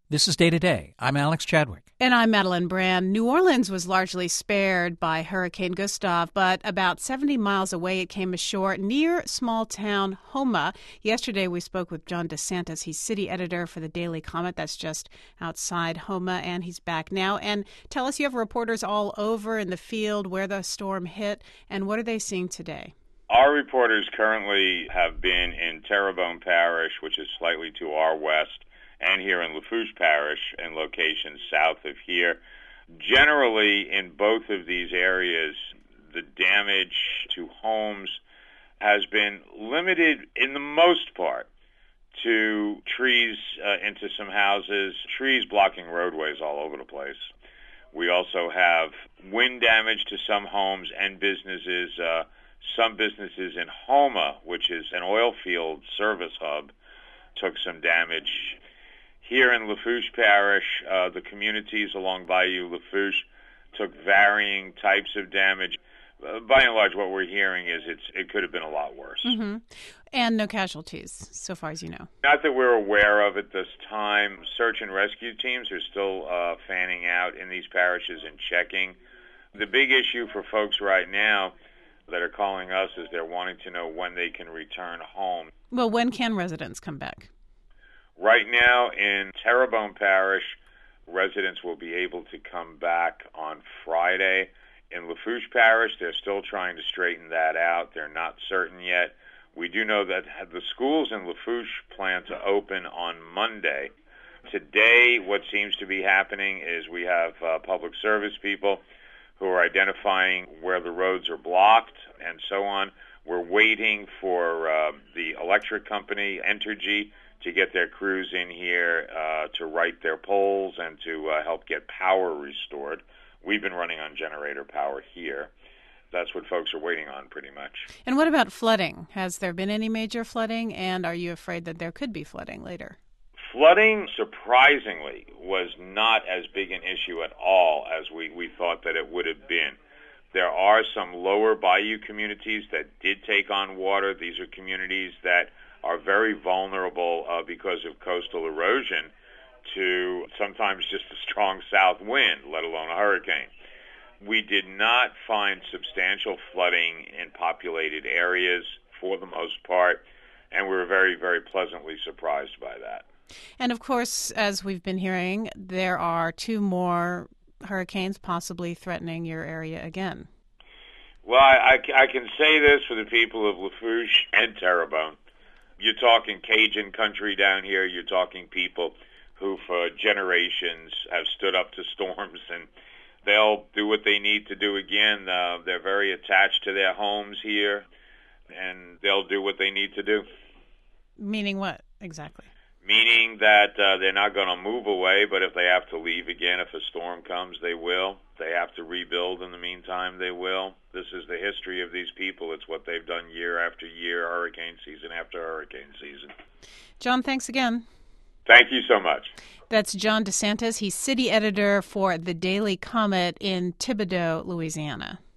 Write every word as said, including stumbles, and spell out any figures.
This is Day to Day. I'm Alex Chadwick. And I'm Madeline Brand. New Orleans was largely spared by Hurricane Gustav, but about seventy miles away it came ashore near small town Houma. Yesterday we spoke with John DeSantis. He's city editor for the Daily Comet. That's just outside Houma, and he's back now. And tell us, you have reporters all over in the field where the storm hit, and what are they seeing today? Our reporters currently have been in Terrebonne Parish, which is slightly to our west, and here in Lafourche Parish in locations south of here. Generally, in both of these areas, the damage to homes has been limited, in the most part, to trees uh, into some houses, trees blocking roadways all over the place. We also have wind damage to some homes and businesses. Uh, some businesses in Houma, which is an oil field service hub, took some damage. Here in Lafourche Parish, uh, the communities along Bayou Lafourche took varying types of damage. Uh, by and large, what we're hearing is it's it could have been a lot worse. Mm-hmm. And no casualties, so far as you know. Not that we're aware of at this time. Search and rescue teams are still uh, fanning out in these parishes and checking. The big issue for folks right now that are calling us is they're wanting to know when they can return home. Well, when can residents come back? Right now in Terrebonne Parish, residents will be able to come back on Friday. In Lafourche Parish, they're still trying to straighten that out. They're not certain yet. We do know that the schools in Lafourche plan to open on Monday. Today, what seems to be happening is we have uh, public service people who are identifying where the roads are blocked and so on. We're waiting for uh, the electric company, Entergy, to get their crews in here uh, to right their poles and to uh, help get power restored. We've been running on generator power here. That's what folks are waiting on pretty much. And what about flooding? Has there been any major flooding, and are you afraid that there could be flooding later? Flooding, surprisingly, was not as big an issue at all as we, we thought that it would have been. There are some lower bayou communities that did take on water. These are communities that are very vulnerable uh, because of coastal erosion to sometimes just a strong south wind, let alone a hurricane. We did not find substantial flooding in populated areas for the most part, and we were very, very pleasantly surprised by that. And of course, as we've been hearing, there are two more hurricanes possibly threatening your area again. Well, I, I, I can say this for the people of Lafourche and Terrebonne. You're talking Cajun country down here. You're talking people who for generations have stood up to storms, and they'll do what they need to do again. Uh, they're very attached to their homes here, and they'll do what they need to do. Meaning what, exactly? Meaning that uh, they're not going to move away, but if they have to leave again, if a storm comes, they will. If they have to rebuild in the meantime, they will. This is the history of these people. It's what they've done year after year, hurricane season after hurricane season. John, thanks again. Thank you so much. That's John DeSantis. He's city editor for the Daily Comet in Thibodaux, Louisiana.